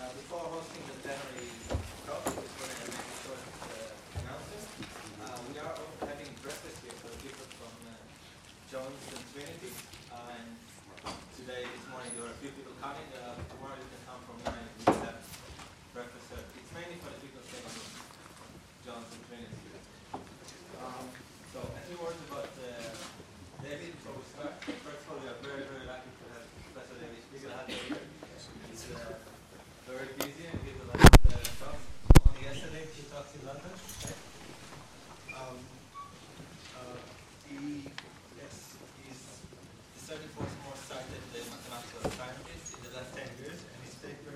Before hosting the plenary talk, I just want to make a short announcement. We are having breakfast here for the people from Jones and Trinity. And this morning, there were a few people coming. Tomorrow you can come from 9 and we will have breakfast. It's mainly for the people staying in Jones and Trinity. So a few words about David before we start. First of all, we are very, very lucky to have Professor David Spiegelhalter here. He's very busy and gives a lot of talks. Only yesterday he talked in London. He's the 34th most cited mathematical scientist in the last 10 years, and his paper,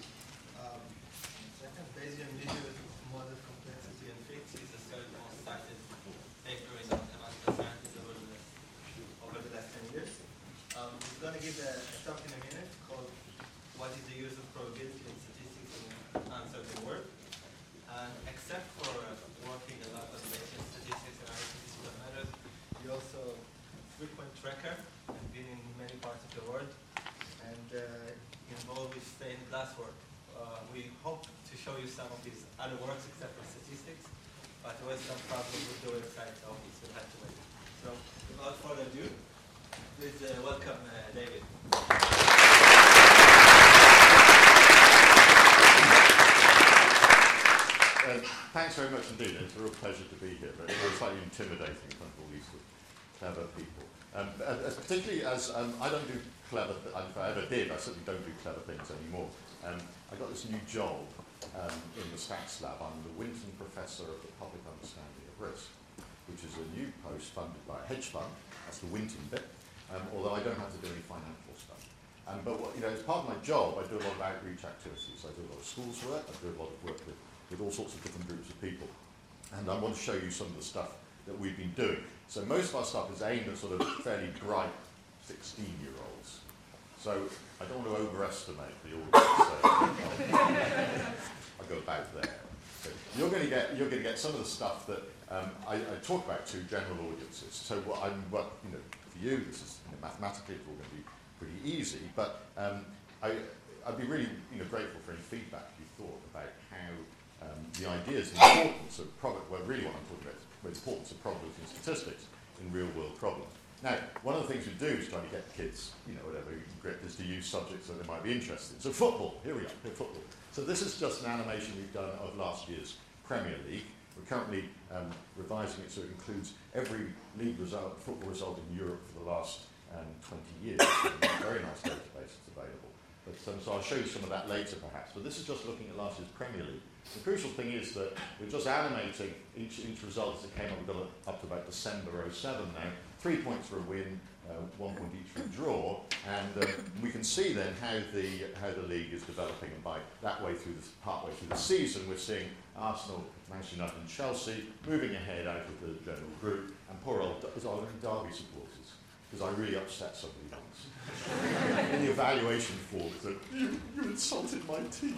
Bayesian mediated model complexity and fix, is the third most cited paper in the mathematical sciences over the last 10 years. He's going to give a talk in a minute called "What is the use of probability and statistics in an uncertain world?" And except for working a lot on Bayesian statistics and other statistical matters, he's also a frequent tracker and been in many parts of the world and involved with stained glass work. We hope to show you some of his other works except for statistics, but there was some problem with the website, so we had to wait. So without further ado, please welcome David. Thanks very much indeed. It's a real pleasure to be here, but it's slightly intimidating in front of all these clever people. Particularly as I don't do clever, if I ever did, I certainly don't do clever things anymore. I got this new job in the Stats Lab. I'm the Winton Professor of the Public Understanding of Risk, which is a new post funded by a hedge fund. That's the Winton bit, although I don't have to do any financial stuff. But as part of my job, I do a lot of outreach activities. I do a lot of schools work. I do a lot of work with all sorts of different groups of people. And I want to show you some of the stuff that we've been doing. So most of our stuff is aimed at sort of fairly bright 16-year-olds. So I don't want to overestimate the audience. I'll go about there. So you're going to get some of the stuff that I talk about to general audiences. So for you, this is mathematically it's all going to be pretty easy. But I'd be really grateful for any feedback you thought about how the ideas and importance of really what I'm talking about is the importance of probability and statistics in real-world problems. Now, one of the things we do is try to get kids, whatever you can grip, is to use subjects that they might be interested in. So football, here we are, football. So this is just an animation we've done of last year's Premier League. We're currently revising it so it includes every league football result in Europe for the last 20 years. A very nice database that's available. But, so I'll show you some of that later perhaps. But this is just looking at last year's Premier League. The crucial thing is that we're just animating each result as it came up. We've got up to about December 07 now. 3 points for a win, 1 point each for a draw, and we can see then how the league is developing. And by that way partway through the season, we're seeing Arsenal, Manchester United, and Chelsea moving ahead out of the general group. And poor old Derby supporters, because I really upset somebody once in the evaluation form. So you insulted my team.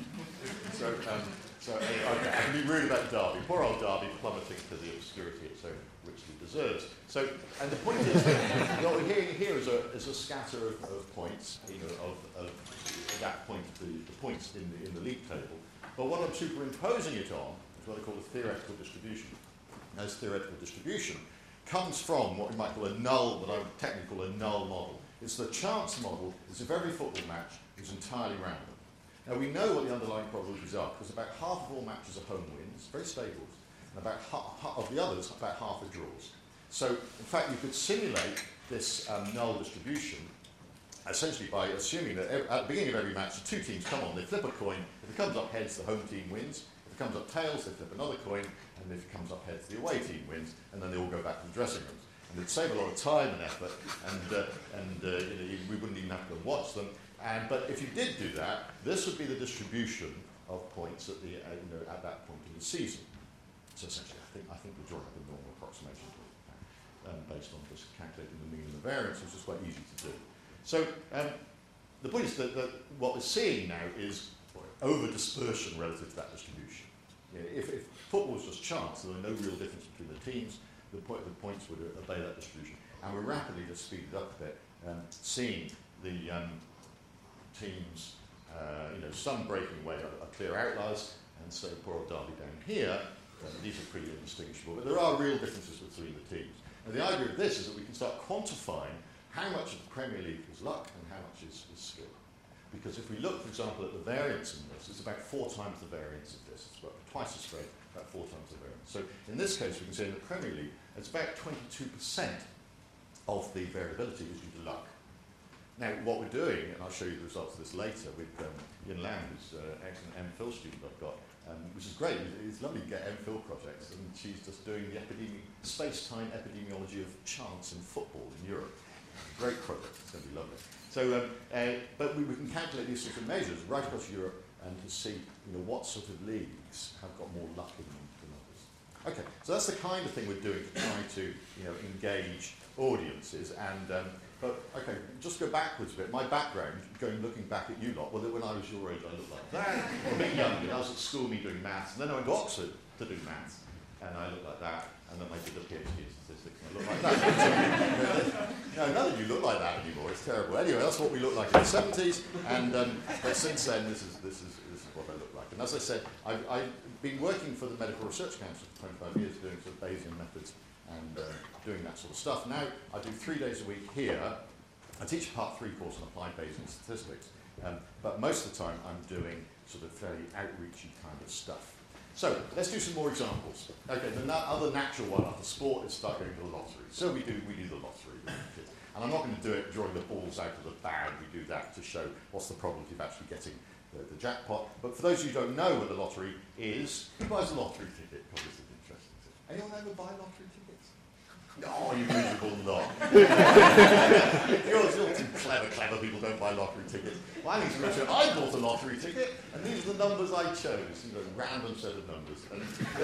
So I can be rude about Derby. Poor old Derby plummeting to the obscurity it so richly deserves. So, and the point is, what we're hearing here is a scatter of points, of that point, the points in the league table. But what I'm superimposing it on is what I call a theoretical distribution. This theoretical distribution comes from what we might call a null, what I would technically call a null model. It's the chance model as if every football match is entirely random. Now we know what the underlying probabilities are, because about half of all matches are home wins, very stable, and about half of the others, about half are draws. So in fact you could simulate this null distribution essentially by assuming that at the beginning of every match the two teams come on, they flip a coin, if it comes up heads the home team wins, if it comes up tails they flip another coin, and if it comes up heads the away team wins, and then they all go back to the dressing rooms. And it'd save a lot of time and effort, and we wouldn't even have to watch them. But if you did do that, this would be the distribution of points at that point in the season. So essentially, I think we're drawing up a normal approximation to it, based on just calculating the mean and the variance, which is quite easy to do. So the point is that what we're seeing now is over dispersion relative to that distribution. If football is just chance, there are no real difference between the teams. The points would obey that distribution, and we're rapidly just speeded up a bit, seeing the teams some breaking away are clear outliers, and so poor old Derby down here, these are pretty indistinguishable. But there are real differences between the teams. And the idea of this is that we can start quantifying how much of the Premier League is luck and how much is skill. Because if we look, for example, at the variance in this, it's about 4 times the variance of this. It's about twice as straight, about 4 times the variance. So in this case, we can say in the Premier League, it's about 22% of the variability is due to luck. Now, what we're doing, and I'll show you the results of this later, with Yin Lam, who's an excellent MPhil student I've got, which is great. It's lovely to get MPhil projects, and she's just doing the space-time epidemiology of chance in football in Europe. Great project. It's going to be lovely. So, but we can calculate these sorts of measures right across Europe and to see, what sort of leagues have got more luck in them than others. Okay, so that's the kind of thing we're doing to try to, engage audiences. And but okay, just go backwards a bit. My background, looking back at you lot, well, when I was your age, I looked like that. A bit younger. I was at school, doing maths, and then I went to Oxford to do maths, and I looked like that. And then I did a PhD in statistics, and I look like that. No, none of you look like that anymore. It's terrible. Anyway, that's what we looked like in the 70s, and but since then, this is what I look like. And as I said, I've been working for the Medical Research Council for 25 years, doing sort of Bayesian methods and doing that sort of stuff. Now I do 3 days a week here. I teach a Part 3 course on applied Bayesian statistics, but most of the time I'm doing sort of fairly outreachy kind of stuff. So let's do some more examples. Okay, the other natural one after sport is start going to the lottery. So we do the lottery with the kids. And I'm not going to do it drawing the balls out of the bag. We do that to show what's the probability of actually getting the jackpot. But for those of you who don't know what the lottery is, who buys a lottery ticket? Probably is interesting. Anyone ever buy lottery tickets? No, you miserable lot. You're too clever people don't buy lottery tickets. Well, I think it's Richard. I bought a lottery ticket, and these are the numbers I chose. A random set of numbers. And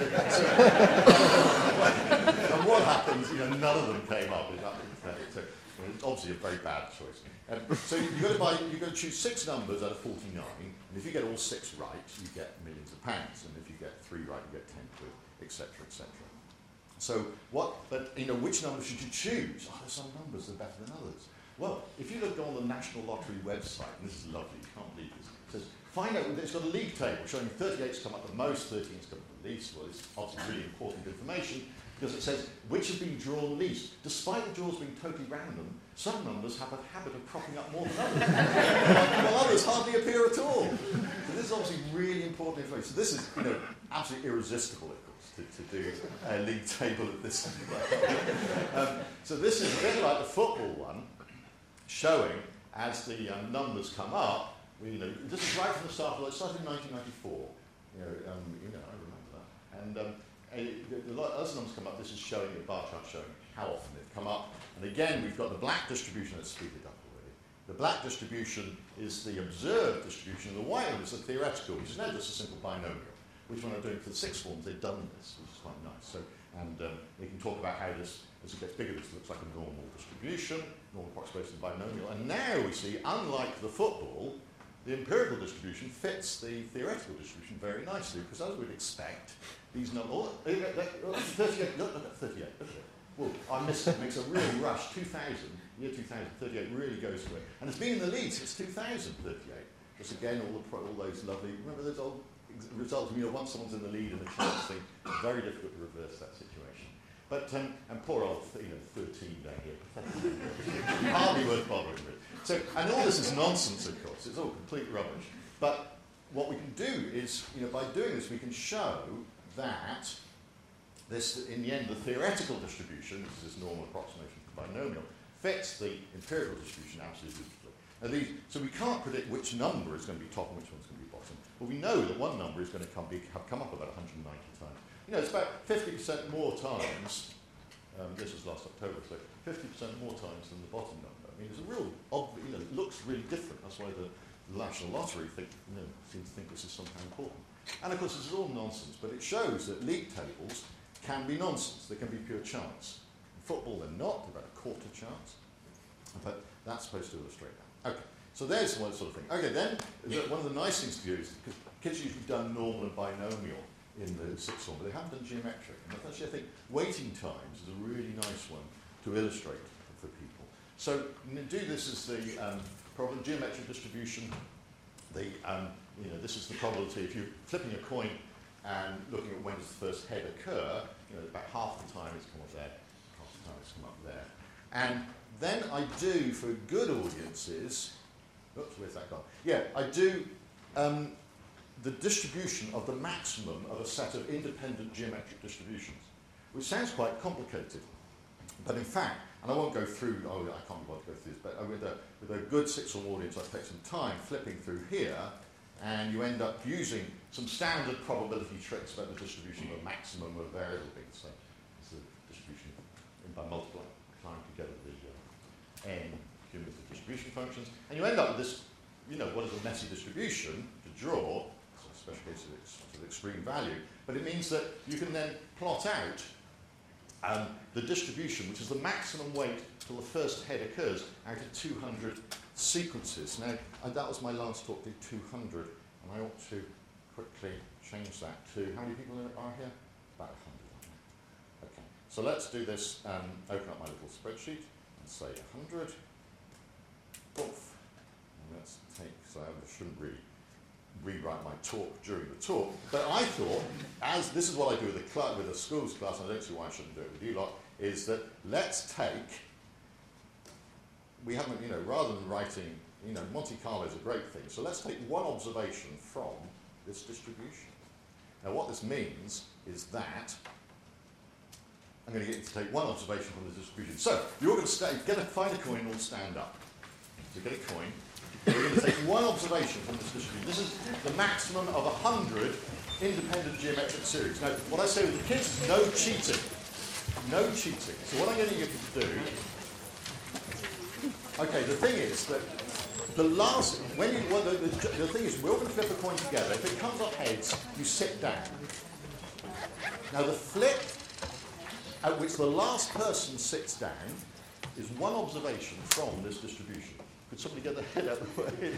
what happens? None of them came up. So it's obviously a very bad choice. So you've got to choose 6 numbers out of 49, and if you get all 6 right, you get millions of pounds, and if you get 3 right, you get 10 quid, etc., etc. So which number should you choose? Oh, there's some numbers that are better than others. Well, if you look on the National Lottery website, and this is lovely, you can't believe this, it says, find out, it's got a league table showing 38's come up the most, 13's come up the least. Well, it's obviously really important information because it says which have been drawn least. Despite the draws being totally random, some numbers have a habit of cropping up more than others. While others hardly appear at all. So this is obviously really important information. So this is, absolutely irresistible, of course, to do a league table at this level. So this is a bit like the football one, showing as the numbers come up. This is right from the start. It started in 1994. I remember that. And as numbers come up, this is showing a bar chart showing how often they've come up. And again, we've got the black distribution. Let's speed it up already. The black distribution is the observed distribution, and the white one is the theoretical, which is now just a simple binomial. Which when I'm doing for the 6th forms, they've done this, which is quite nice. So, and we can talk about how this, as it gets bigger, this looks like a normal distribution, normal approximation binomial. And now we see, unlike the football, the empirical distribution fits the theoretical distribution very nicely, because as we'd expect, these numbers, 38, look at 38, well, I missed it, makes a real rush, 2000, year 2000, 38 really goes for it. And it's been in the lead since 2000, 38. Just again, all those lovely, remember those old results, once someone's in the lead in the chance thing, it's very difficult to reverse that situation. But, and poor old, 13 down here, hardly worth bothering with. So, and all this is nonsense, of course, it's all complete rubbish. But what we can do is, by doing this, we can show that this, in the end, the theoretical distribution, which is this normal approximation of the binomial, fits the empirical distribution absolutely. So we can't predict which number is going to be top and which one's going to be bottom. But we know that one number is going to have come up about 190 times. It's about 50% more times, this was last October, so 50% more times than the bottom number. It's a real, it looks really different. That's why the National Lottery seems to think this is somehow important. And of course, this is all nonsense, but it shows that league tables can be nonsense. They can be pure chance. In football, they're not. They're about a quarter chance. But that's supposed to illustrate that. Okay, so there's one sort of thing. Okay, then one of the nice things to do is, because kids have usually done normal and binomial in the 6th form, but they haven't done geometric. And actually, I think waiting times is a really nice one to illustrate for people. So do this as the problem geometric distribution. this is the probability if you're flipping a coin and looking at when does the first head occur, about half the time it's come up there, half the time it's come up there. And then I do, for good audiences, oops, where's that gone? Yeah, I do the distribution of the maximum of a set of independent geometric distributions, which sounds quite complicated. But in fact, and I won't go through, I can't be bothered to go through this, but with a good sixth-form audience, I take some time flipping through here, and you end up using some standard probability tricks about the distribution of a maximum of variable beats. So it's the distribution by multiplying together the n cumulative distribution functions, and you end up with this, what is a messy distribution to draw, so a special case of extreme value, but it means that you can then plot out the distribution, which is the maximum weight till the first head occurs, out of 200 sequences. Now, that was my last talk, did 200, and I ought to quickly change that to, how many people are here? About 100. Okay, so let's do this, open up my little spreadsheet and say 100. Oof. And let's take, so I shouldn't really rewrite my talk during the talk, but I thought, as this is what I do with a schools class, and I don't see why I shouldn't do it with you lot, is that let's take, we haven't, rather than writing, Monte Carlo is a great thing, so let's take one observation from this distribution. Now what this means is that I'm going to get you to take one observation from the distribution. So you're going to find a coin and all stand up. So get a coin. We're going to take one observation from this distribution. This is the maximum of 100 independent geometric series. Now, what I say with the kids is no cheating. No cheating. So what I'm going to get you to do, okay, the thing is that the last, the thing is, we're all going to flip a coin together. If it comes up heads, you sit down. Now, the flip at which the last person sits down is one observation from this distribution. Could somebody get their head out of the way?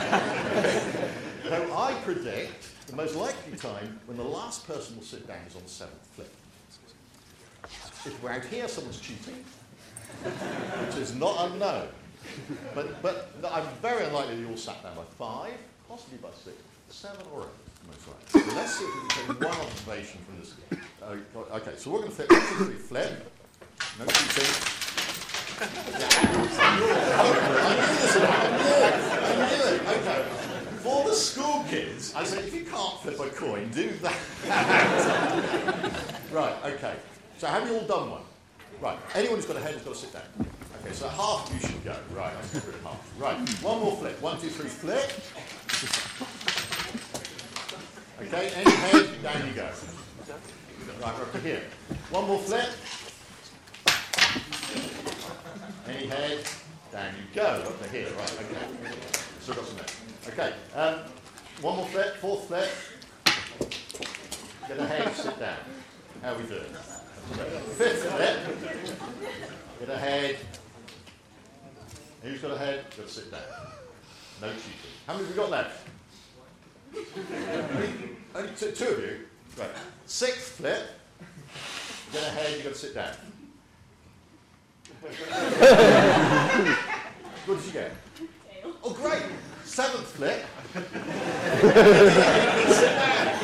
Now, I predict the most likely time when the last person will sit down is on the seventh flip. If we're out here, someone's cheating, which is not unknown. But I'm very unlikely that you all sat down by 5, possibly by 6, 7 or 8, most likely. So let's see if we can take one observation from this. Okay, so we're going to flip 1, 2, 3, flip. No cheating. I knew it. Okay. For the school kids, I say if you can't flip a coin, do that. Right, okay. So have you all done one? Right. Anyone who's got a head has got to sit down. Okay, so half of you should go. Right, let's get rid of half. Right, one more flip. 1, 2, 3, flip. Okay, any head, down you go. Right, we're up to here. One more flip. Any head, down you go. Up to here, right, okay. Still got some there. Okay, one more flip, 4th flip. Get a head, sit down. How are we doing? 5th flip. Get a head. Who's got a head? Got to sit down. No cheating. How many have we got left? Only 2 of you. Right. 6th flip. Get a head, you've got to sit down. What did you get? Oh, great. 7th flip. Sit down.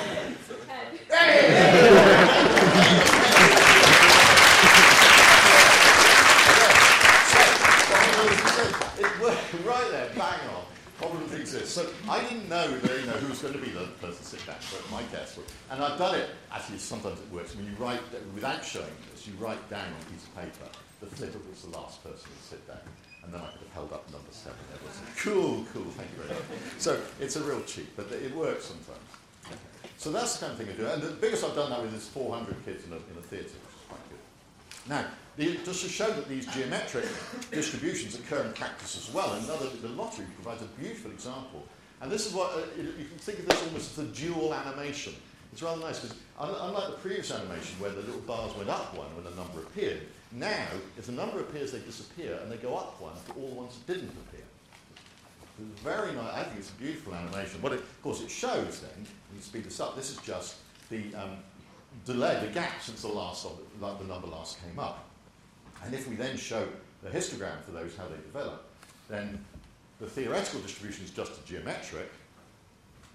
Right there, bang on. Probability exists. So I didn't know that, who was going to be the person to sit down, but my guess was. And I've done it, actually sometimes it works. When you write, without showing this, you write down on a piece of paper the flip of which the last person will sit down. And then I could have held up number 7. Everyone said, cool, thank you very much. So it's a real cheat, but it works sometimes. So that's the kind of thing I do. And the biggest I've done that with is 400 kids in a theatre, which is quite good. Now, just to show that these geometric distributions occur in practice as well, the lottery provides a beautiful example. And this is what, you can think of this almost as a dual animation. It's rather nice because unlike the previous animation where the little bars went up one when a number appeared, now if the number appears they disappear and they go up one for all the ones that didn't appear. It's very nice. I think it's a beautiful animation. What of course it shows then, when you speed this up, this is just the delay, the gap since the number last came up. And if we then show the histogram for those, how they develop, then the theoretical distribution is just a geometric,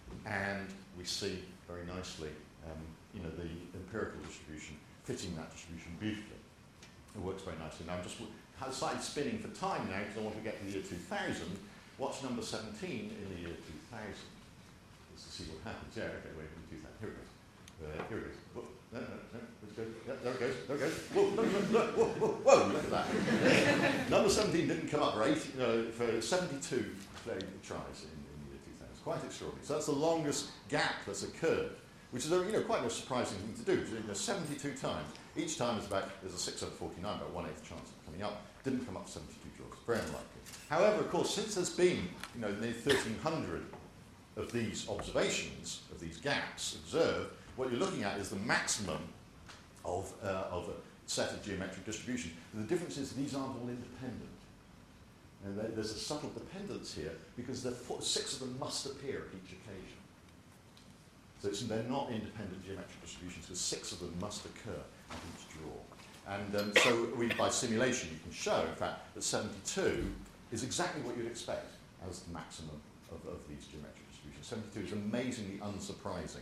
and we see very nicely, the empirical distribution fitting that distribution beautifully. It works very nicely. Now I'm just slightly spinning for time now because I want to get to the year 2000. Watch number 17 in the year 2000. Just to see what happens. Yeah, okay, wait, 2000. Here it goes. Here it goes. Whoa, no. Yeah, there it goes. There it goes. Whoa, look, whoa, look at that. Number 17 didn't come up for 72 tries in the year 2000. It's quite extraordinary. So that's the longest gap that's occurred, which is quite a surprising thing to do. 72 times. Each time there's a 6 over 49, about 1/8 chance of coming up. Didn't come up 72 draws. Very unlikely. However, of course, since there's been nearly 1,300 of these observations, of these gaps observed, what you're looking at is the maximum of a set of geometric distribution. The difference is these aren't all independent. And there's a subtle dependence here because 6 of them must appear at each occasion. So they're not independent geometric distributions because 6 of them must occur at each draw. And so by simulation you can show, in fact, that 72 is exactly what you'd expect as the maximum of these geometric distributions. 72 is amazingly unsurprising.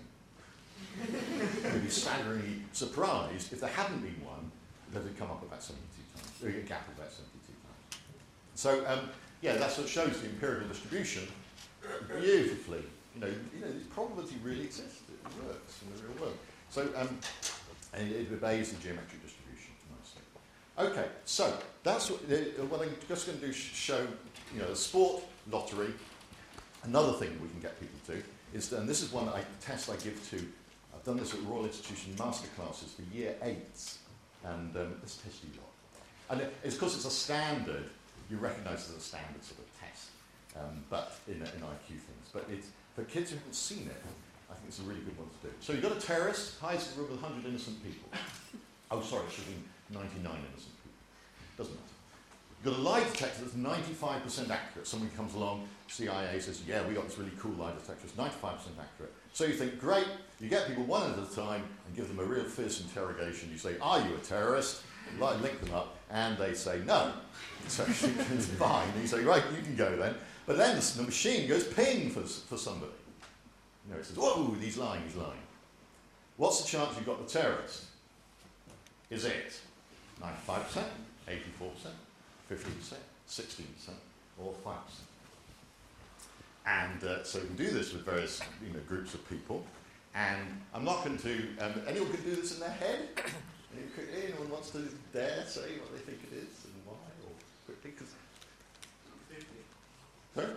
You'd be staggeringly surprised if there hadn't been one that had come up about 72 times, or a gap of about 72 times. So, that's what shows the empirical distribution beautifully. The probability really exists. It works in the real world. So, and it obeys the geometric distribution nicely. Okay, so that's what I'm just going to do. Show the sport lottery. Another thing we can get people to is, and this is one test I give to. I've done this at Royal Institution masterclasses for year 8s, and let's test you lot. And it's because it's a standard. You recognise it as a standard sort of test, but in IQ things. But it's for kids who haven't seen it. I think it's a really good one to do. So you've got a terrorist, hides in a room with 100 innocent people. Oh, sorry, it should be 99 innocent people. Doesn't matter. You've got a lie detector that's 95% accurate. Someone comes along, CIA says, yeah, we got this really cool lie detector, it's 95% accurate. So you think, great, you get people one at a time and give them a real fierce interrogation. You say, are you a terrorist? Link them up, and they say no. So it's fine. And you say, right, you can go then. But then the machine goes ping for somebody. It says, whoa, he's lying. What's the chance you've got the terrorist? Is it 95%, 84%, 50%, 16%, or 5%? And so we can do this with various groups of people. And I'm not going to, anyone can do this in their head? Anyone wants to dare say what they think it is and why, or quickly? Sorry?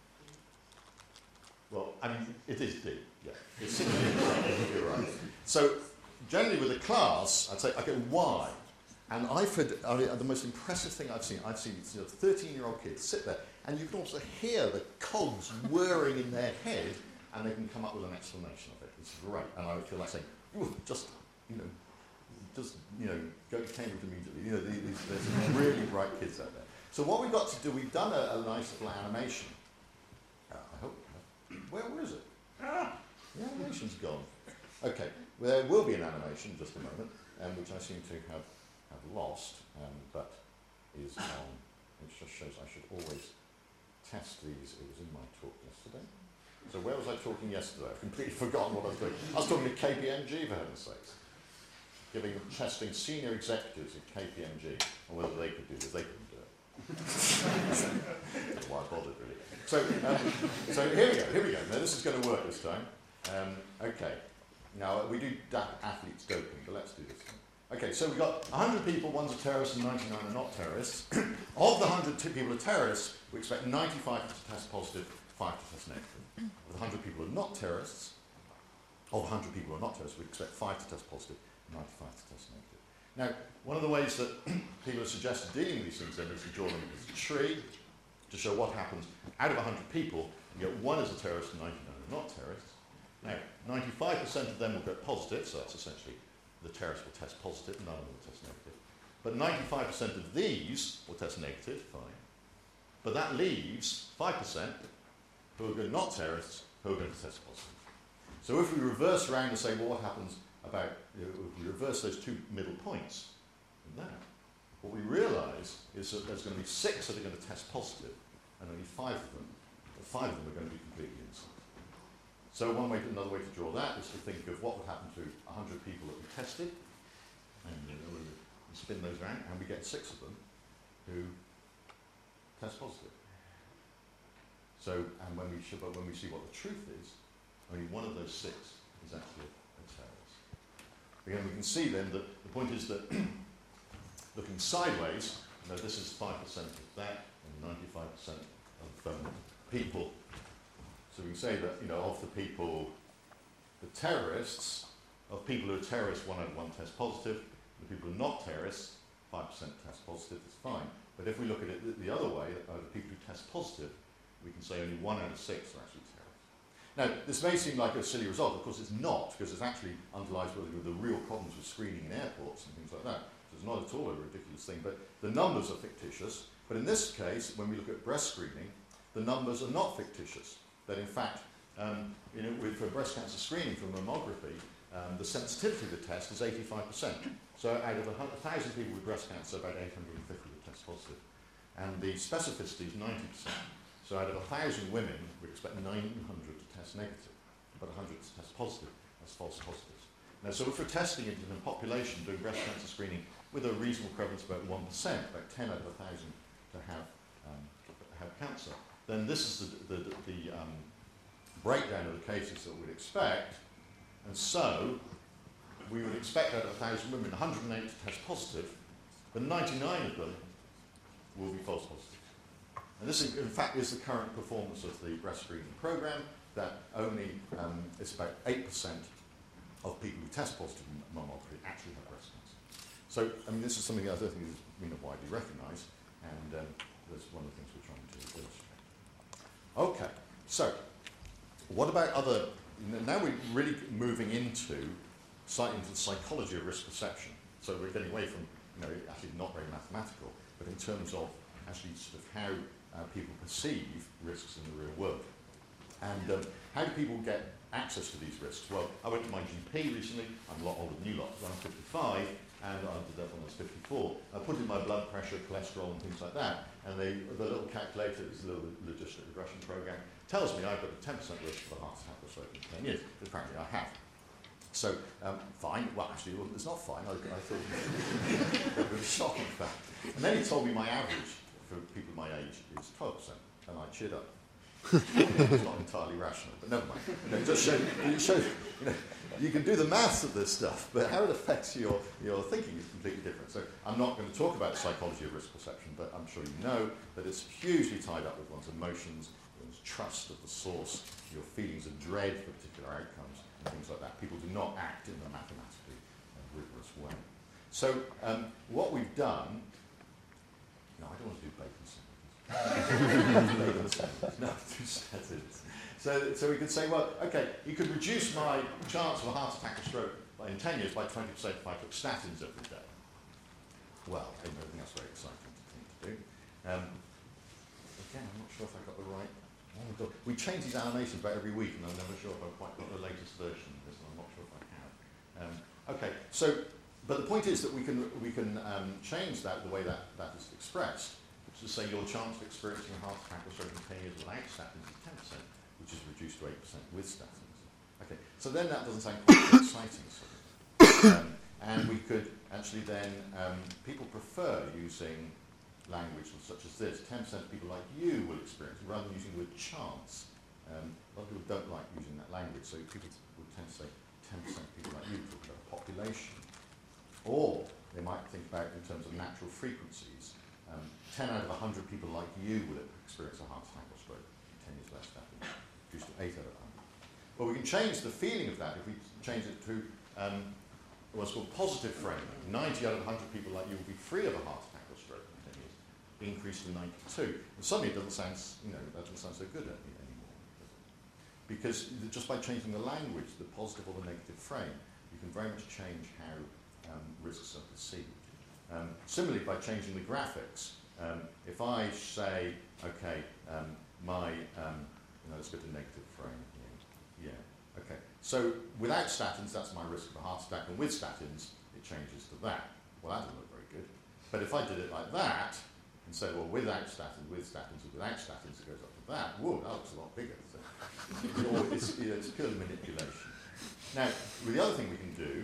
Well, it is D, yeah. It's you're right. So, generally with a class, I'd say I go Y. And I've heard, the most impressive thing I've seen 13-year-old kids sit there, and you can also hear the cogs whirring in their head, and they can come up with an explanation of it. It's great. And I feel like saying, just go to Cambridge immediately. There's some really bright kids out there. So what we've got to do, we've done a nice little animation. I hope. Where is it? The animation's gone. Okay, well, there will be an animation in just a moment, which I seem to have lost, but is on. Which just shows I should always test these. It was in my talk yesterday. So where was I talking yesterday? I've completely forgotten what I was doing. I was talking to KPMG, for heaven's sakes. Testing senior executives at KPMG on whether they could do this. They couldn't do it. That's why I bothered, really. So here we go. Now this is going to work this time. Okay. Now we do athletes doping, but let's do this one. Okay, so we've got 100 people, one's a terrorist and 99 are not terrorists. Of the 100 people are terrorists, we expect 95 to test positive, 5 to test negative. Of the 100 people who are not terrorists, of 100 people who are not terrorists, we expect 5 to test positive, 95 to test negative. Now, one of the ways that people have suggested dealing with these things then is to draw them as a tree to show what happens. Out of 100 people, you get one as a terrorist and 99 are not terrorists. Now, 95% of them will go positive, so that's essentially the terrorists will test positive, none of them will test negative. But 95% of these will test negative, fine. But that leaves 5% who are not terrorists who are going to test positive. So if we reverse around and say, well, what happens about, if we reverse those two middle points, now, what we realise is that there's going to be 6 that are going to test positive, and only 5 of them are going to be completely innocent. So another way to draw that is to think of what would happen to 100 people that we tested, and we spin those around, and we get 6 of them who test positive. So, and when we see what the truth is, only one of those 6 is actually a terrorist. Again, we can see then that the point is that looking sideways, this is 5% of that, and 95% of people. So we can say that, of the people, the terrorists, of people who are terrorists, 1 out of 1 test positive. The people who are not terrorists, 5% test positive, that's fine. But if we look at it the other way, the people who test positive, we can say only 1 out of 6 are actually terrorists. Now, this may seem like a silly result. Of course, it's not, because it actually underlies with the real problems with screening in airports and things like that. So it's not at all a ridiculous thing. But the numbers are fictitious. But in this case, when we look at breast screening, the numbers are not fictitious. That in fact, for breast cancer screening from mammography, the sensitivity of the test is 85%. So out of 1,000 people with breast cancer, about 850 would test positive. And the specificity is 90%. So out of 1,000 women, we expect 900 to test negative, but 100 to test positive as false positives. Now, so if we're testing it in a population doing breast cancer screening with a reasonable prevalence of about 1%, about 10 out of 1,000 to have cancer, then this is the breakdown of the cases that we'd expect. And so we would expect out of 1,000 women, 108 to test positive, but 99 of them will be false positives. And this, in fact, is the current performance of the breast screening program, that only it's about 8% of people who test positive in mammography actually have breast cancer. So, this is something that I don't think is widely recognised, and that's one of the things we're trying to illustrate. Okay, so what about other... Now we're really moving into the psychology of risk perception. So we're getting away from, actually not very mathematical, but in terms of actually sort of how people perceive risks in the real world. And how do people get access to these risks? Well, I went to my GP recently. I'm a lot older than you lot, so I'm 55, and I did that when I was 54. I put in my blood pressure, cholesterol, and things like that, and the little calculator, this little logistic regression program, tells me I've got a 10% risk for a heart attack or stroke in 10 years. Apparently I have. So, fine. Well, actually, it's not fine. I thought it was a shocking fact. And then he told me my average for people my age is 12%, and I cheered up. It's not entirely rational, but never mind. It just shows, you can do the maths of this stuff, but how it affects your thinking is completely different. So I'm not going to talk about the psychology of risk perception, but I'm sure you know that it's hugely tied up with one's emotions, one's trust of the source, your feelings of dread for particular outcomes, and things like that. People do not act in a mathematically rigorous way. So what we've done, no, I don't want to do bacon sandwiches. No, do statins. So we could say, well, okay, you could reduce my chance of a heart attack or stroke in 10 years by 20% if I took statins every day. Well, I don't think that's very exciting thing to do. Again, I'm not sure if I got the right... Oh my God. We change these animations about every week, and I'm never sure if I've quite got the latest version of this, and I'm not sure if I have. Okay, so, but the point is that we can change that the way that is expressed, which is to say your chance of experiencing a heart attack or stroke in 10 years without statins is 10%, which is reduced to 8% with statins. Okay, so then that doesn't sound quite so exciting. And we could actually then, people prefer using language such as this. 10% of people like you will experience, rather than using the word chance. A lot of people don't like using that language, so people would tend to say 10% of people like you talk about population. Or they might think about in terms of natural frequencies. 10 out of 100 people like you will experience a heart attack or stroke 10 years less than reduced to 8 out of 100. But we can change the feeling of that if we change it to what's called positive framing. 90 out of 100 people like you will be free of a heart attack or stroke in 10 years, increased to 92. And suddenly it doesn't sound, that doesn't sound so good anymore. Because just by changing the language, the positive or the negative frame, you can very much change how risks are perceived. Similarly, by changing the graphics, if I say, okay, let's go to negative frame here. Yeah, okay. So without statins, that's my risk of a heart attack, and with statins, it changes to that. Well, that doesn't look very good. But if I did it like that, and say, well, without statins, with statins, or without statins, it goes up to that. Whoa, that looks a lot bigger. So it's pure manipulation. Now, the other thing we can do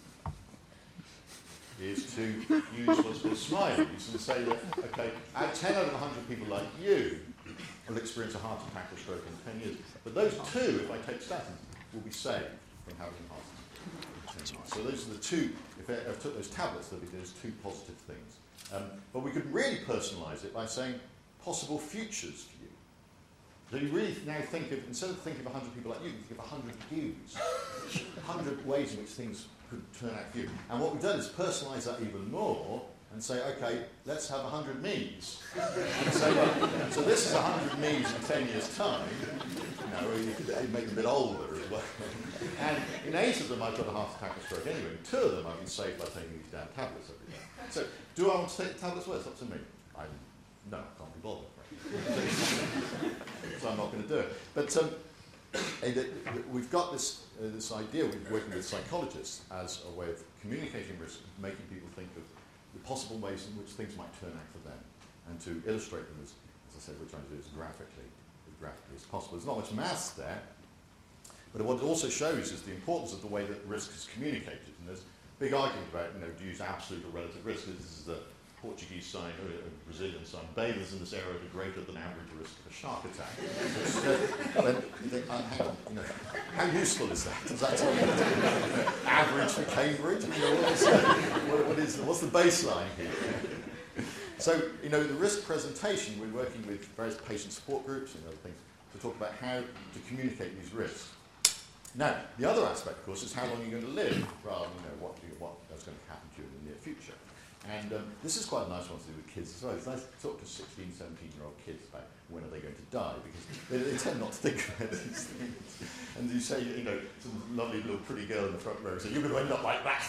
is to use what's called smileys and say that, okay, 10 out of 100 people like you will experience a heart attack or stroke in 10 years. But those 2, if I take statins, will be saved from having a heart attack. So those are the 2, if I took those tablets, there'll be those 2 positive things. But we could really personalise it by saying possible futures for you. So you really now think of, instead of thinking of 100 people like you, think of 100 yous. 100 ways in which things could turn out for you. And what we've done is personalise that even more and say, okay, let's have 100 me's. And say, well, so this is 100 me's in 10 years' time. You could make them a bit older as well. And in 8 of them, I've got a heart attack or stroke anyway. In 2 of them, I've been saved by taking these damn tablets every day. So, do I want to take the tablets? Well, it's up to me. No, I can't be bothered. So I'm not going to do it. But we've got this idea, we're working with psychologists as a way of communicating risk, making people think of the possible ways in which things might turn out for them, and to illustrate them as I said, we're trying to do as graphically as possible. There's not much maths there, but what it also shows is the importance of the way that risk is communicated. And there's a big argument about, do you use absolute or relative risk? This is the Portuguese sign, or a Brazilian sign, bathers in this area have a greater than average risk of a shark attack. Then you think, hang on, how useful is that? Does that tell you average for Cambridge? What's the baseline here? So, the risk presentation, we're working with various patient support groups and other things to talk about how to communicate these risks. Now, the other aspect, of course, is how long you're going to live, rather than what that's going to happen to you in the near future. And this is quite a nice one to do with kids as well. It's nice to talk to 16, 17-year-old kids about when are they going to die, because they tend not to think about these things. And you say, some lovely little pretty girl in the front row, say, you're going to end up like that.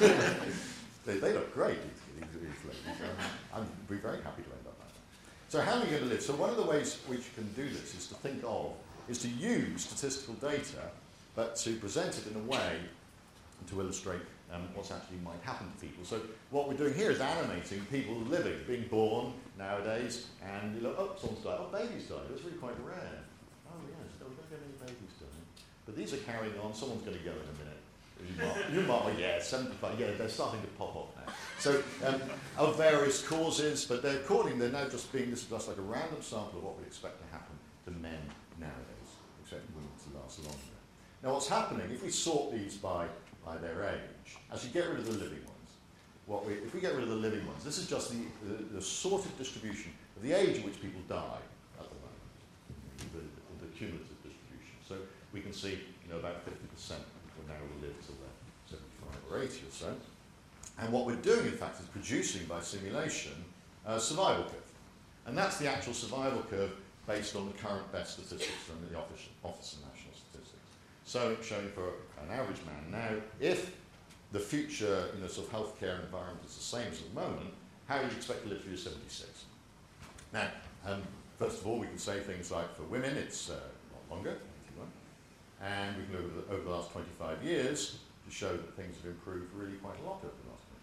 they look great, these ladies. I'd be very happy to end up like that. So how are you going to live? So one of the ways which you can do this is to use statistical data, but to present it in a way to illustrate what's actually might happen to people. So what we're doing here is animating people living, being born nowadays, and you look, someone's died. Oh, babies died. That's really quite rare. Oh, yes, we don't get any babies dying. But these are carrying on. Someone's going to go in a minute. You mark, yeah, 75. Yeah, they're starting to pop up now. So of various causes, but they're now just being, this is just like a random sample of what we expect to happen to men nowadays, except women to last longer. Now, what's happening, if we sort these by their age, as you get rid of the living ones, if we get rid of the living ones, this is just the sorted distribution of the age at which people die at the moment, the cumulative distribution. So we can see, about 50% will now live till they're 75 or 80 or so. And what we're doing, in fact, is producing by simulation a survival curve. And that's the actual survival curve based on the current best statistics from the Office of National Statistics. So it's showing for an average man now, if the future sort of healthcare environment is the same as at the moment, how do you expect to live through your 76? Now, first of all, we can say things like for women it's a lot longer, 81, and we can look over the last 25 years to show that things have improved really quite a lot over the last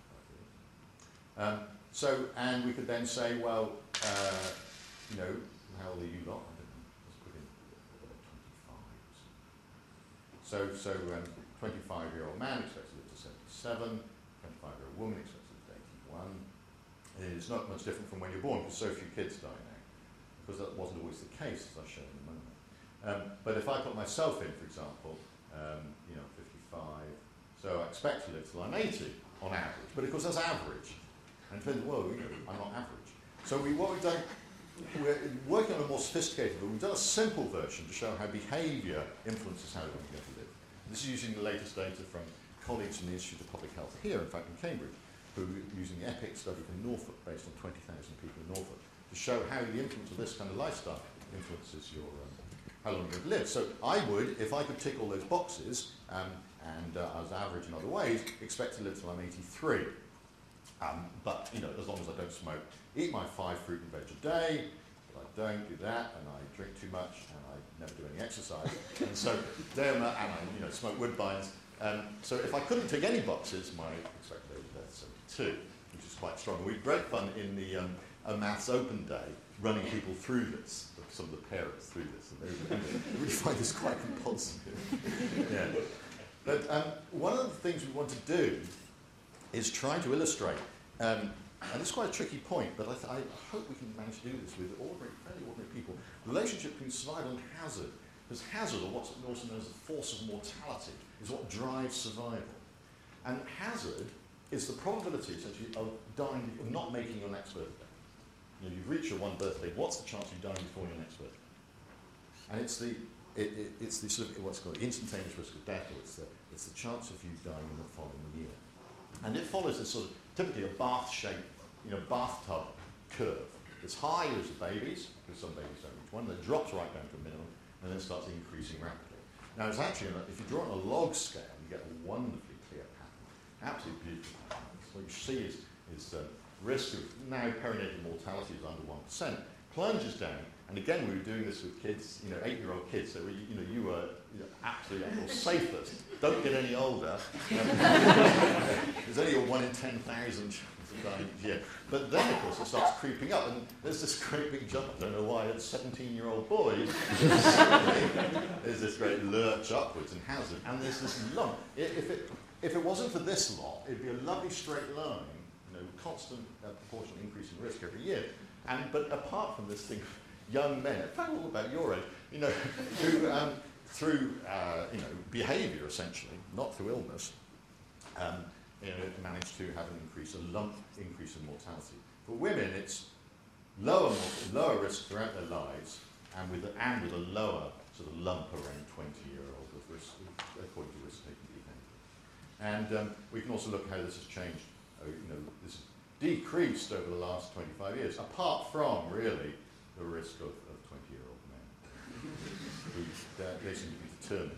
25 years. And we could then say, well, how old are you lot? I don't know. Let's put in 25. So 25-year-old man expects to live to 77, 25-year-old woman expects to live to 81. It's not much different from when you're born, because so few kids die now, because that wasn't always the case, as I'll show in a moment. But if I put myself in, for example, 55, so I expect to live till I'm 80 on average, but of course that's average. And depends, I'm not average. So what we've done, we're working on a more sophisticated, but we've done a simple version to show how behaviour influences how we're going to live. This is using the latest data from colleagues from the Institute of Public Health here, in fact, in Cambridge, who are using the EPIC study from Norfolk, based on 20,000 people in Norfolk, to show how the influence of this kind of lifestyle influences your how long you're going to live. So I would, if I could tick all those boxes, and as average in other ways, expect to live till I'm 83. But as long as I don't smoke, eat my 5 fruit and veg a day, but I don't do that, and I drink too much, and I never do any exercise, and so and I smoke Woodbines. So if I couldn't tick any boxes, my expected age of death is 72, which is quite strong. We break fun in the a maths open day running people through this, some of the parents through this, and they really find this quite compulsive. Yeah. But one of the things we want to do is try to illustrate, and it's quite a tricky point, but I hope we can manage to do this with fairly ordinary people, the relationship between survival and hazard. Because hazard, or what's also known as the force of mortality, is what drives survival. And hazard is the probability, essentially, of dying, of not making your next birthday. You know, you've reached your one birthday, what's the chance of you dying before your next birthday? And it's the sort of what's called instantaneous risk of death, or it's the chance of you dying in the following year. And it follows this sort of typically a bath-shaped, bathtub curve. It's high as the babies, because some babies don't reach one, then it drops right down to a minimum, and then starts increasing rapidly. Now, it's actually, if you draw on a log scale, you get a wonderfully clear pattern, absolutely beautiful pattern. So what you see is risk of now perinatal mortality is under 1%, plunges down, and again, we were doing this with kids, 8-year-old kids, so you were absolutely at your safest. Don't get any older. There's only a 1 in 10,000 chance of dying each year. But then, of course, it starts creeping up, and there's this great big jump. I don't know why, at 17-year-old boys, there's this great lurch upwards in hazard, and there's this lump. If it wasn't for this lot, it'd be a lovely straight line, constant proportional increase in risk every year. But apart from this thing, young men, in fact, all about your age, who through behaviour essentially, not through illness, managed to have a lump increase in mortality. For women, it's lower risk throughout their lives, and with a lower sort of lump around 20-year-old risk, according to risk-taking behaviour. And we can also look at how this has changed. This has decreased over the last 25 years, apart from really the risk of 20-year-old men, who they seem to be determined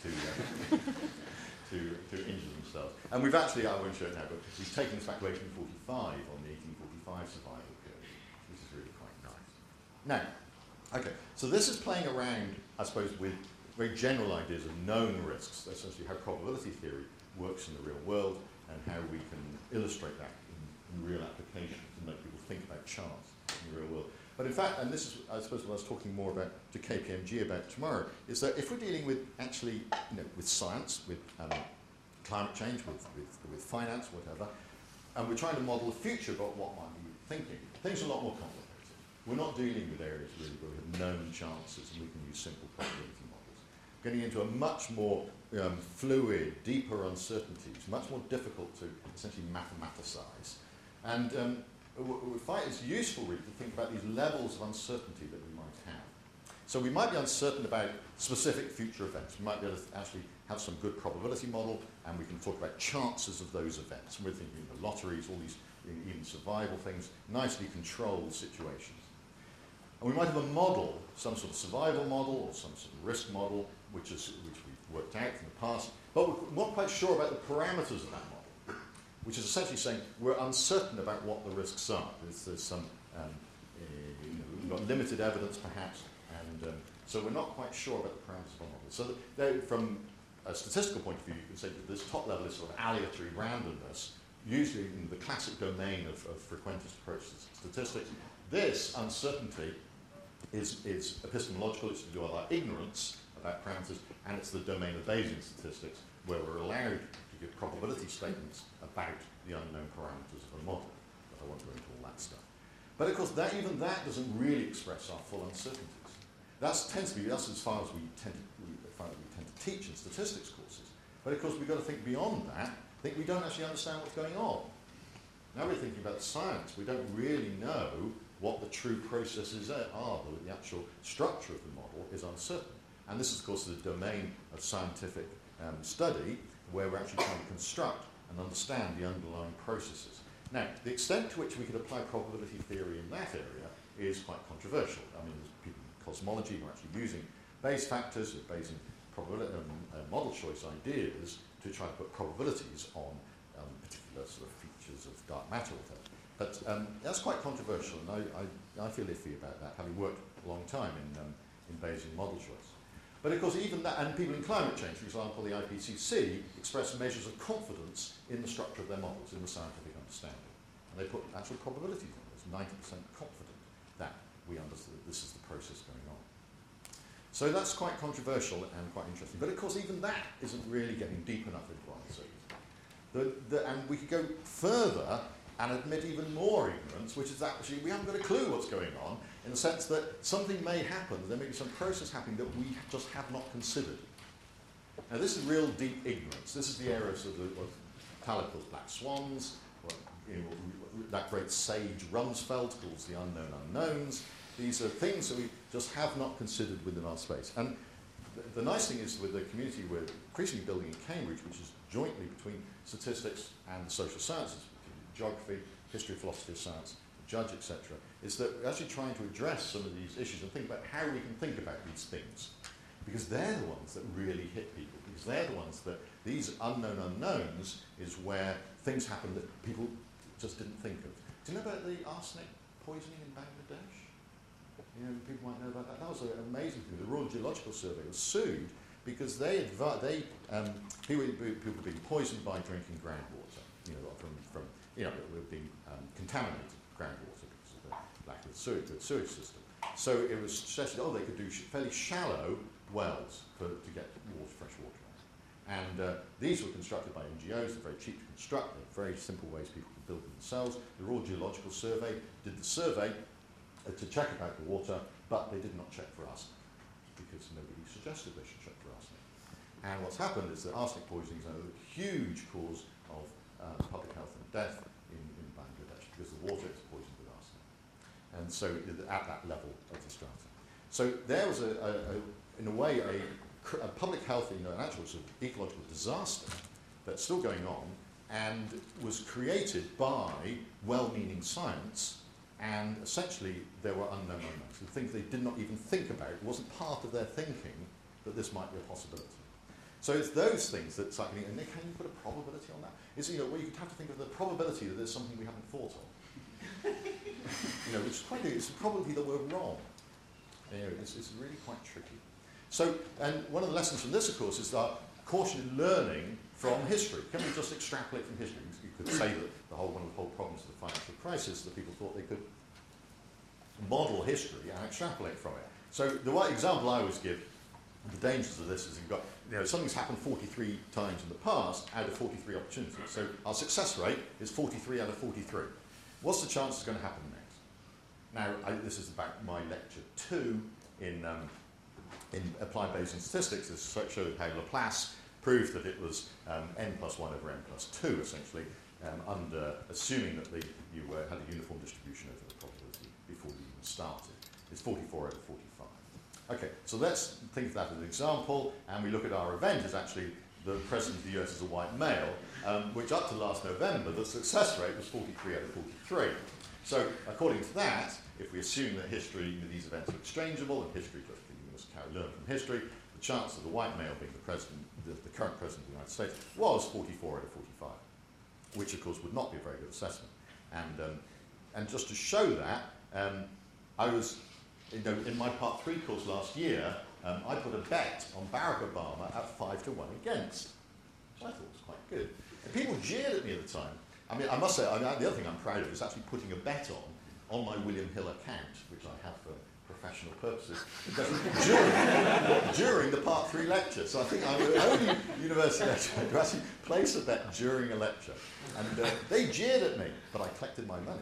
to injure themselves. And we've actually, I won't show it now, but we've taken this back to 1845 on the 1845 survival curve, which is really quite nice. Now, okay, so this is playing around, I suppose, with very general ideas of known risks, essentially how probability theory works in the real world, and how we can illustrate that in real applications and make people think about chance in the real world. But in fact, and this is, I suppose, what I was talking more about to KPMG about tomorrow, is that if we're dealing with actually, with science, with climate change, with finance, whatever, and we're trying to model the future about what might we be thinking, things are a lot more complicated. We're not dealing with areas really where we have known chances and we can use simple probability models. Getting into a much more fluid, deeper uncertainties, much more difficult to essentially mathematicize. And we find it's useful really to think about these levels of uncertainty that we might have. So we might be uncertain about specific future events. We might be able to actually have some good probability model, and we can talk about chances of those events. And we're thinking of lotteries, all these even survival things, nicely controlled situations. And we might have a model, some sort of survival model or some sort of risk model, which we've worked out in the past, but we're not quite sure about the parameters of that model, which is essentially saying we're uncertain about what the risks are. There's some, we've got limited evidence perhaps, and so we're not quite sure about the parameters of our model. So from a statistical point of view, you can say that this top level is sort of aleatory randomness, usually in the classic domain of frequentist approach to statistics. This uncertainty is epistemological, it's to do with our ignorance about parameters, and it's the domain of Bayesian statistics, where we're allowed to give probability statements about the unknown parameters of a model. But I won't go into all that stuff. But of course, even that doesn't really express our full uncertainties. That's as far as we tend to teach in statistics courses. But of course, we've got to think beyond that. We don't actually understand what's going on. Now we're thinking about science. We don't really know what the true processes are, but the actual structure of the model is uncertain. And this is, of course, the domain of scientific study, where we're actually trying to construct and understand the underlying processes. Now, the extent to which we could apply probability theory in that area is quite controversial. I mean, there's people in cosmology who are actually using Bayes factors, Bayesian probability model choice ideas to try to put probabilities on particular sort of features of dark matter or whatever. But that's quite controversial, and I feel iffy about that, having worked a long time in Bayesian model choice. But of course, even that, and people in climate change, for example, the IPCC, express measures of confidence in the structure of their models, in the scientific understanding. And they put actual probabilities on those 90% confident that we understand that this is the process going on. So that's quite controversial and quite interesting. But of course, even that isn't really getting deep enough into our uncertainty. And we could go further and admit even more ignorance, which is actually we haven't got a clue what's going on, in the sense that something may happen, there may be some process happening that we just have not considered. Now this is real deep ignorance. This is the area of Taleb's black swans, or, that great sage Rumsfeld calls the unknown unknowns. These are things that we just have not considered within our space. And the nice thing is with the community we're increasingly building in Cambridge, which is jointly between statistics and the social sciences, geography, history, philosophy of science, judge, etc., is that we're actually trying to address some of these issues and think about how we can think about these things. Because they're the ones that really hit people. Because they're the ones that, these unknown unknowns is where things happen that people just didn't think of. Do you know about the arsenic poisoning in Bangladesh? You know, people might know about that. That was an amazing thing. The Royal Geological Survey was sued because people were being poisoned by drinking groundwater, being contaminated groundwater because of the lack of the sewage system. So it was suggested, they could do fairly shallow wells to get fresh water out. And these were constructed by NGOs, they're very cheap to construct, they're very simple ways people can build them themselves. The Royal Geological Survey did the survey to check about the water, but they did not check for arsenic, because nobody suggested they should check for arsenic. And what's happened is that arsenic poisoning is a huge cause of public health and death in Bangladesh, because the water is poisoned with arsenic. And so at that level of the strata. So there was, in a way, a public health, an actual sort of ecological disaster that's still going on and was created by well-meaning science. And essentially, there were unknown unknowns, the things they did not even think about. It wasn't part of their thinking that this might be a possibility. So it's those things that's happening, and can you put a probability on that? It's, you have to think of the probability that there's something we haven't thought of. Which is quite, it's a probability that we're wrong. It's really quite tricky. So, and one of the lessons from this, of course, is that caution in learning from history. Can we just extrapolate from history? You could say that one of the whole problems of the financial crisis that people thought they could model history and extrapolate from it. So the one example I always give, the dangers of this is you've got, something's happened 43 times in the past out of 43 opportunities. So our success rate is 43 out of 43. What's the chance it's going to happen next? Now, this is about my lecture 2 in applied Bayesian statistics. This showed how Laplace proved that it was n plus 1 over n plus 2, essentially, under assuming that you had a uniform distribution over the probability before you even started. It's 44 over 45. Okay, so let's think of that as an example, and we look at our event as actually the President of the US is a white male, which up to last November, the success rate was 43 out of 43. So according to that, if we assume that history, these events are exchangeable, and history just you must learn from history, the chance of the white male being the president, the current president of the United States, was 44 out of 45, which of course would not be a very good assessment. And just to show that, I was, in my Part 3 course last year, I put a bet on Barack Obama at 5 to 1 against, which I thought was quite good. And people jeered at me at the time. I mean, I must say, the other thing I'm proud of is actually putting a bet on my William Hill account, which I have for professional purposes, during the Part 3 lecture. So I think I'm the only university lecturer to actually place a bet during a lecture. And they jeered at me, but I collected my money.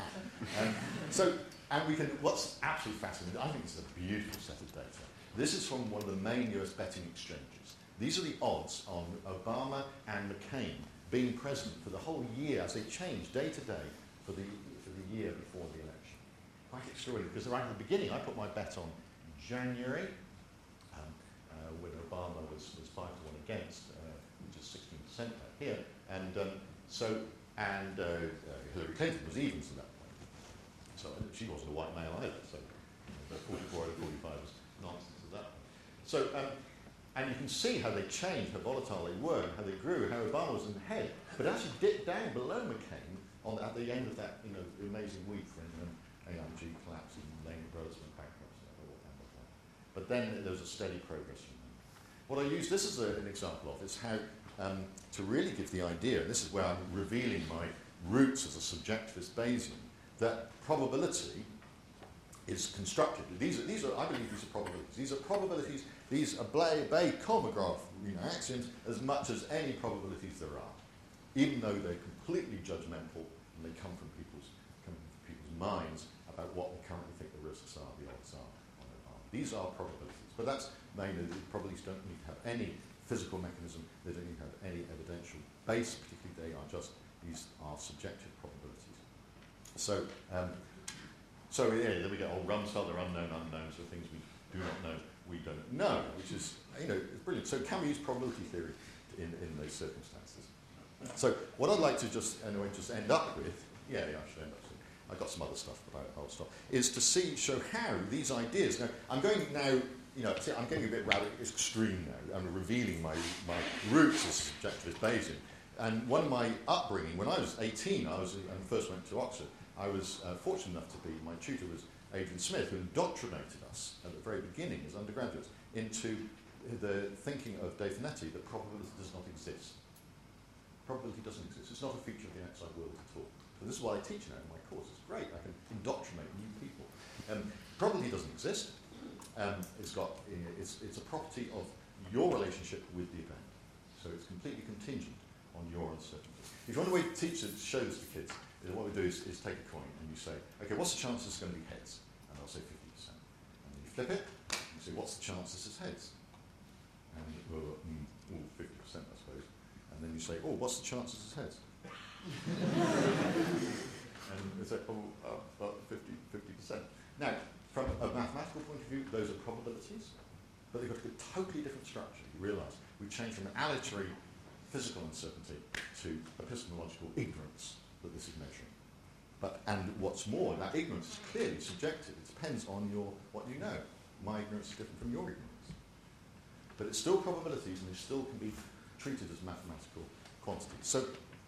What's absolutely fascinating, I think it's a beautiful set of data. This is from one of the main US betting exchanges. These are the odds on Obama and McCain being president for the whole year as they change day to day for the year before the election. Quite extraordinary, because right at the beginning I put my bet on January, when Obama was 5 to 1 against, which is 16% here, and Hillary Clinton was evens at that point. So she wasn't a white male either, so 44 out of 45 was nonsense at that point. So, and you can see how they changed, how volatile they were, how they grew, how Obama was in the head, but actually dipped down below McCain at the end of that amazing week when AIG collapsed and Lehman Brothers went bankrupt. But then there was a steady progress from there. What I use this as an example of is how to really give the idea, and this is where I'm revealing my roots as a subjectivist Bayesian, that probability is constructed. These are, I believe these are probabilities. These are probabilities, these are Bay-Kolmogorov axioms as much as any probabilities there are, even though they're completely judgmental and they come from people's minds about what they currently think the risks are, the odds are, or are. These are probabilities. But that's mainly, the probabilities don't need to have any physical mechanism, they don't need to have any evidential base, particularly these are subjective probabilities. So, then we get Rumsfeld, or unknown unknowns, or things we do not know, we don't know, which is, it's brilliant. So can we use probability theory in those circumstances? So what I'd like to just end up with, I should end up soon. I've got some other stuff, but I'll stop, is to show how these ideas, I'm getting a bit rather extreme now. I'm revealing my roots as a subjectivist Bayesian. And one of my upbringing, when I was 18, and first went to Oxford, I was fortunate enough to be, my tutor was Adrian Smith, who indoctrinated us at the very beginning as undergraduates into the thinking of De Finetti that probability does not exist. Probability doesn't exist. It's not a feature of the outside world at all. So this is what I teach now in my course. It's great. I can indoctrinate new people. Probability doesn't exist. It's a property of your relationship with the event. So it's completely contingent on your uncertainty. If you want a way to teach it, show this to kids, what we do is take a coin and you say, okay, what's the chance this is going to be heads? And they'll say 50%. And then you flip it, and you say, what's the chance this is heads? And 50%, I suppose. And then you say, what's the chance this is heads? And they say, 50%. Now, from a mathematical point of view, those are probabilities, but they've got a totally different structure. You realise we've changed from an aleatory physical uncertainty to epistemological ignorance that this is measuring. And what's more, that ignorance is clearly subjective. It depends on what you know. My ignorance is different from your ignorance. But it's still probabilities, and they still can be treated as mathematical quantities. So,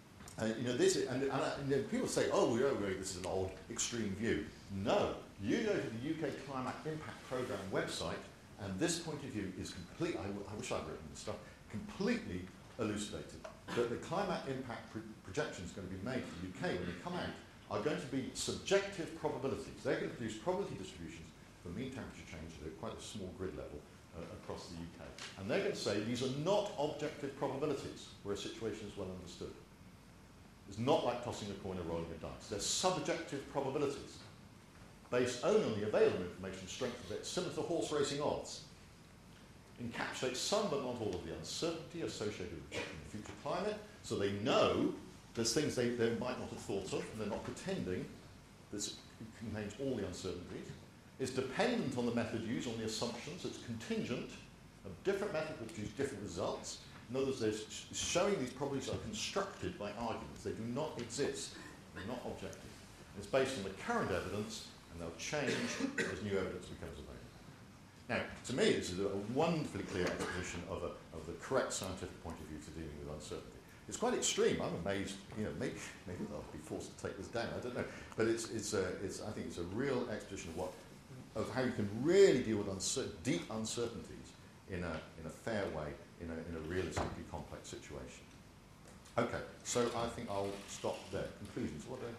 people say, this is an old extreme view. No, you go to the UK Climate Impact Programme website, and this point of view is complete. I wish I'd written this stuff. Completely elucidated. That the climate impact projections going to be made for the UK when they come out are going to be subjective probabilities. They're going to produce probability distributions for mean temperature change at quite a small grid level across the UK. And they're going to say these are not objective probabilities where a situation is well understood. It's not like tossing a coin or rolling a dice. They're subjective probabilities based only on the available information, strength of it, similar to horse racing odds. Encapsulates some but not all of the uncertainty associated with projecting the future climate, so they know there's things they might not have thought of, and they're not pretending this contains all the uncertainties. It's dependent on the method used, on the assumptions. It's contingent. A different method will produce different results. In other words, they're showing these probabilities are constructed by arguments. They do not exist. They're not objective. It's based on the current evidence, and they'll change as new evidence becomes available. Now, to me, this is a wonderfully clear exposition of the correct scientific point of view to dealing with uncertainty. It's quite extreme. I'm amazed. Maybe I'll be forced to take this down. I don't know. But I think it's a real exposition of how you can really deal with deep uncertainties in a fair way, in a realistically complex situation. Okay. So I think I'll stop there. Conclusions. What are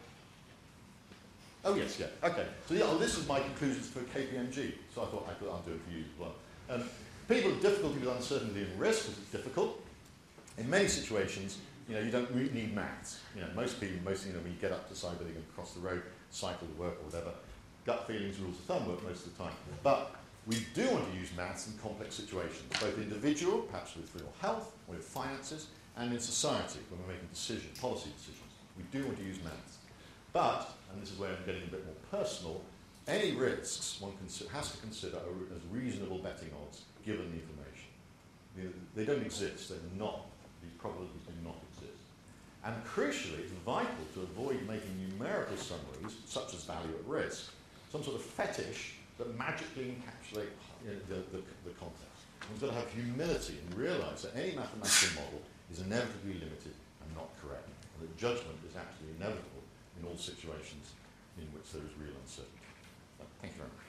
Oh, yes, yeah. Okay. So this is my conclusions for KPMG. So I thought I'll do it for you as well. People have difficulty with uncertainty and risk because it's difficult. In many situations, you don't need maths. Most people, when you get up to decide whether you're going to cross the road, cycle to work or whatever, gut feelings, rules of thumb work most of the time. But we do want to use maths in complex situations, both individual, perhaps with real health, or with finances, and in society, when we're making decisions, policy decisions. We do want to use maths. But, and this is where I'm getting a bit more personal, any risks one has to consider as reasonable betting odds given the information. They don't exist. They're not. These probabilities do not exist. And crucially, it's vital to avoid making numerical summaries, such as value at risk, some sort of fetish that magically encapsulate the context. One's got to have humility and realise that any mathematical model is inevitably limited and not correct, and that judgment is absolutely inevitable in all situations in which there is real uncertainty. Thank you very much.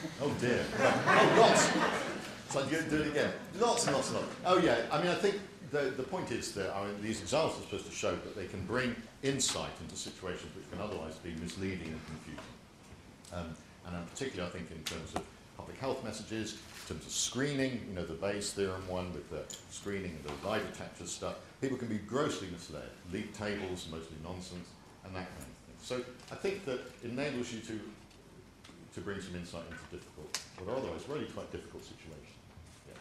Oh dear. Oh, lots. So you do it again. Lots and lots and lots. Oh yeah. I mean, I think the point is that these examples are supposed to show that they can bring insight into situations which can otherwise be misleading and confusing. And particularly, I think, in terms of public health messages, in terms of screening, the Bayes theorem one with the screening and the lie detector stuff, people can be grossly misled. League tables, mostly nonsense, and that kind of thing. So I think that it enables you to bring some insight into difficult, but otherwise really quite difficult situations. Yeah.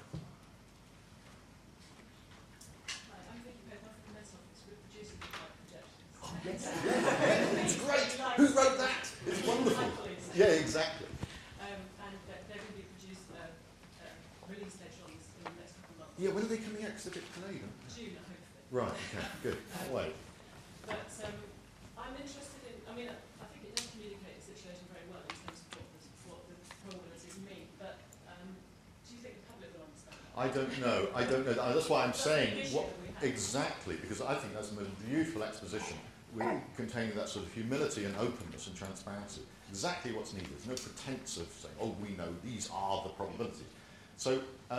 I'm thinking about one of the Met Office with producing the right projections. Oh, yes, yeah, it's great. Who wrote that? It's wonderful. Yeah, exactly. And they're going to be produced, release later on in the next couple of months. Yeah, when are they coming out? Because they're a bit delayed. June, hopefully. Right, okay, good. Can't wait. But I'm interested in, I think it does communicate the situation very well in terms of what the probabilities mean, but do you think the public will understand that? I don't know. That's why I'm That's saying the issue that we have. exactly, because I think that's the most beautiful exposition, containing that sort of humility and openness and transparency. Exactly what's needed. There's no pretense of saying, oh, we know these are the probabilities. So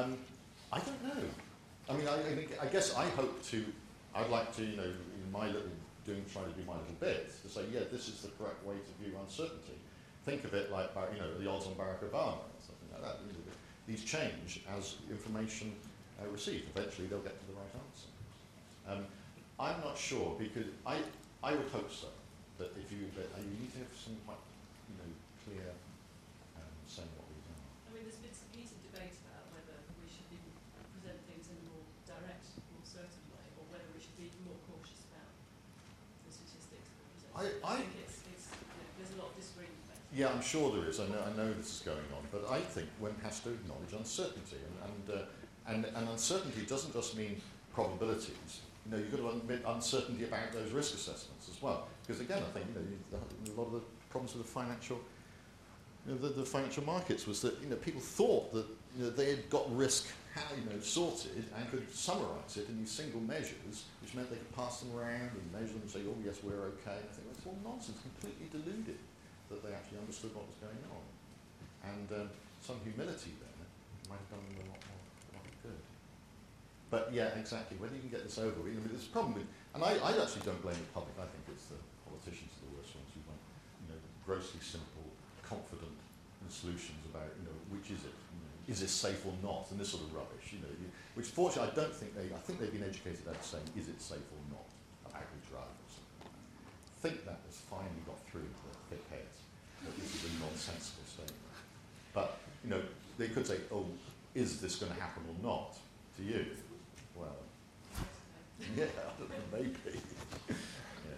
I don't know. I mean, I guess I'd like to, in my little trying to do my little bit, to say, yeah, this is the correct way to view uncertainty. Think of it like, the odds on Barack Obama or something like that. These change as information received. Eventually, they'll get to the right answer. I'm not sure, because I would hope so. That you need to have some quite, clear saying what these are. There's been some heated debate about whether we should present things in a more direct, more certain way, or whether we should be more cautious about the statistics that we present. I think there's a lot of disagreement about it. Yeah, I'm sure there is. I know this is going on, but I think one has to acknowledge uncertainty, and uncertainty doesn't just mean probabilities. You've got to admit uncertainty about those risk assessments as well, because again, I think a lot of the problems with the financial, the financial markets was that people thought that they had got risk sorted and could summarise it in these single measures, which meant they could pass them around and measure them and say, oh yes, we're okay. I think that's all nonsense, completely deluded that they actually understood what was going on, and some humility there might have done them a lot more good. But yeah, exactly. Whether you can get this over, there's a problem with, and I actually don't blame the public. I think it's the politicians are the worst ones who want, grossly simple, confident solutions about, which is it? Is this safe or not? And this sort of rubbish, which fortunately I think they've been educated at saying, is it safe or not? About who drives. I think that has finally got through their thick heads. That this is a nonsensical statement. But, they could say, oh, is this going to happen or not to you? Well, yeah, I don't know, maybe. Yeah.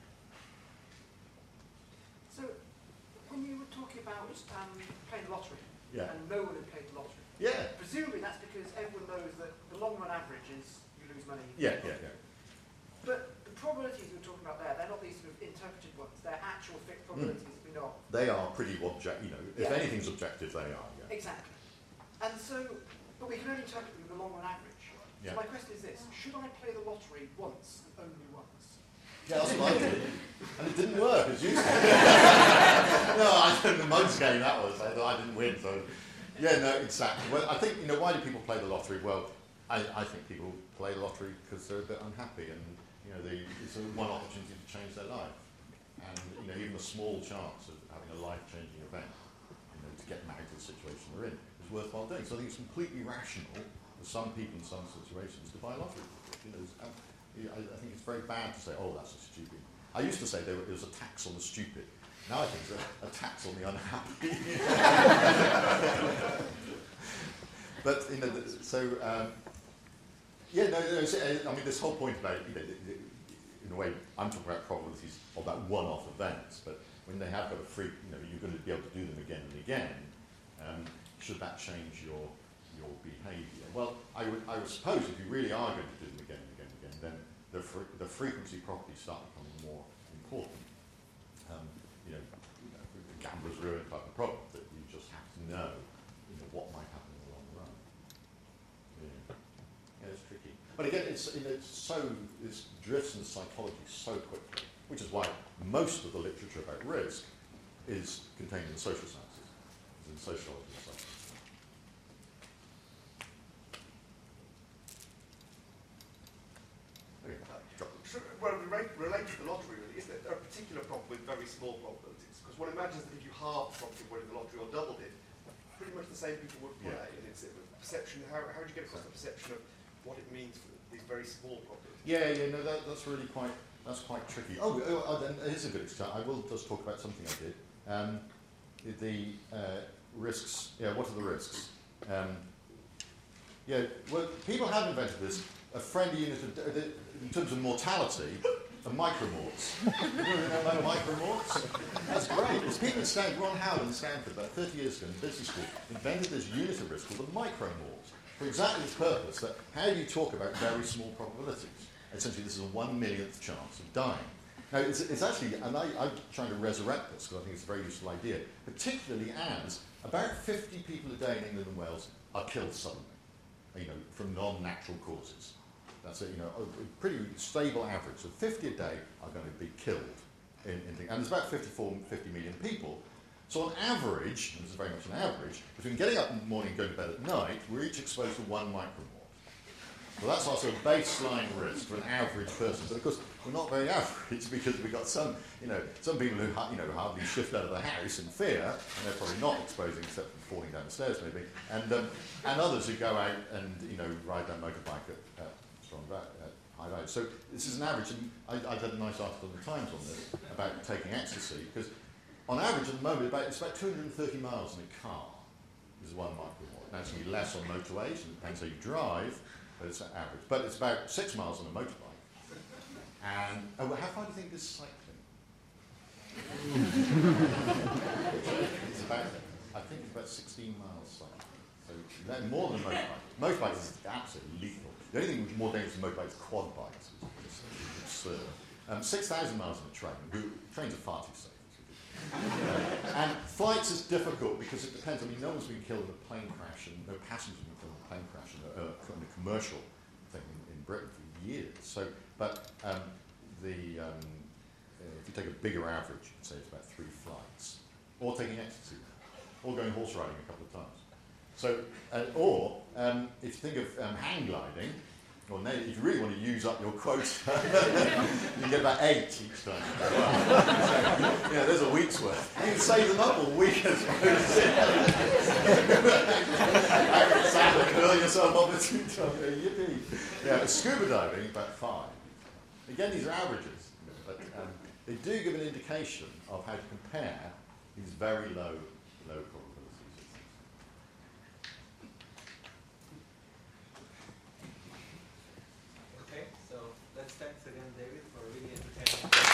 So, when you were talking about playing the lottery, Yeah. and no one had played the lottery, Yeah. presumably that's because everyone knows that the long run average is you lose money. Yeah. But the probabilities you were talking about there, they're not these sort of interpreted ones, they're actual fixed probabilities that we know. They are pretty objective, if Yeah. anything's objective, they are, yeah. Exactly. And so, but we can only interpret them with the long run average. Yeah. So my question is this, should I play the lottery once and only once? Yeah, that's what I did. And it didn't work, as you said. No, I don't know, the most game that was. I thought I didn't win, so... Yeah, no, exactly. Well, I think, why do people play the lottery? Well, I think people play the lottery because they're a bit unhappy and, it's one opportunity to change their life. And, even a small chance of having a life-changing event, to get them out of the situation they're in, is worthwhile doing. So I think it's completely rational for some people in some situations to buy a lottery. I think it's very bad to say, oh, that's a stupid. I used to say it was a tax on the stupid. Now I think it's a tax on the unhappy. But, this whole point about, in a way, I'm talking about probabilities of that one-off events, but when they have got a free, you're going to be able to do them again and again, should that change your behaviour? Well, I would suppose if you really are going to do them again and again and again, then the frequency properties start becoming more important. The gambler's ruin type of problem that you just have to know, what might happen in the long run. Yeah, it's tricky. But again, it drifts into psychology so quickly, which is why most of the literature about risk is contained in the social sciences. in sociology and so on. Well, related to the lottery, really, isn't it? There are a particular problem with very small probabilities, because one imagines that if you halved the probability of winning the lottery or doubled it, pretty much the same people would play. And it's a perception. How do you get across the perception of what it means for these very small probabilities? No, that's really quite tricky. Then here's a good example. I will just talk about something I did. The risks. Yeah, what are the risks? Well, people have invented this. A friendly unit of, in terms of mortality, are micromorts. You know about micromorts? That's great. It's people at Stanford, Ron Howard in Stanford, about 30 years ago in business school, invented this unit of risk called the micromort, for exactly this purpose, that how do you talk about very small probabilities? Essentially, this is a 1/1,000,000th chance of dying. Now, it's actually, and I'm trying to resurrect this because I think it's a very useful idea, particularly as about 50 people a day in England and Wales are killed suddenly, from non-natural causes. That's a pretty stable average. So 50 a day are going to be killed. And there's about 50 million people. So on average, and this is very much an average, between getting up in the morning and going to bed at night, we're each exposed to 1 micromort. Well, that's also a baseline risk for an average person. But of course, we're not very average because we've got some people who hardly shift out of the house in fear, and they're probably not exposing except for falling down the stairs maybe, and others who go out and ride their motorbike at strong high value. So this is an average, and I did a nice article in the Times on this about taking ecstasy, because on average at the moment it's about 230 miles in a car is 1 micromort. Now it's going to be less on motorways, and it depends how you drive. But it's an average. But it's about 6 miles on a motorbike. And how far do you think it is cycling? I think it's about 16 miles cycling. So more than a motorbike. Motorbike is absolutely lethal. The only thing which is more dangerous than motorbikes is quad bikes, which is just absurd. 6,000 miles on a train. Trains are far too safe. And flights is difficult because it depends. No one's been killed in a plane crash, and no passengers have been killed in a plane crash in a commercial thing in Britain for years. So, but if you take a bigger average, you'd say it's about 3 flights, or taking ecstasy, or going horse riding a couple of times. So, or if you think of hang gliding, or if you really want to use up your quota, you can get about 8 each time. So, there's a week's worth. You can save them up all week as well. Curl yourself up at 2 times. Yippee. Yeah, scuba diving, about 5. Again, these are averages, but they do give an indication of how to compare these very low probabilities. Okay, so let's thanks again, David, for a really entertaining